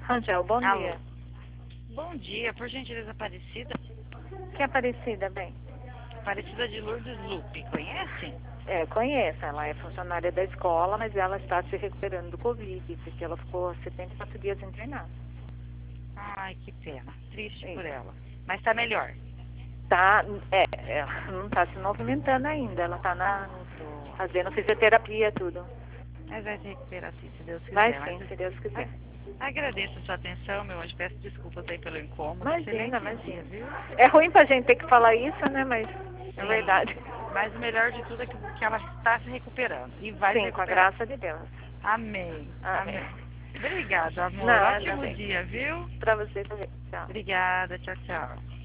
Rangel, bom Alô. dia. Bom dia, por gentileza, Aparecida. Que Aparecida, bem? Aparecida de Lourdes Lupe, conhece? Conheço. Ela é funcionária da escola, mas ela está se recuperando do Covid, porque ela ficou 74 dias internada. Ai, que pena. Triste Isso. por ela. Mas tá melhor. Tá, ela não está se movimentando ainda. Ela está fazendo fisioterapia, tudo. Mas vai se recuperar sim, se Deus quiser. Vai sim, Mas se Deus quiser. agradeço a sua atenção, meu anjo. Peço desculpas aí pelo incômodo. Imagina, Excelente dia, viu? É ruim pra gente ter que falar isso, né? Mas é Sim. verdade. Mas o melhor de tudo é que ela está se recuperando. E vai se Sim, com a recuperar. graça de Deus. Amém. Amém. Obrigada, amor. Nada, Ótimo bem. dia, viu? Pra você também. Tchau. Obrigada. Tchau, tchau.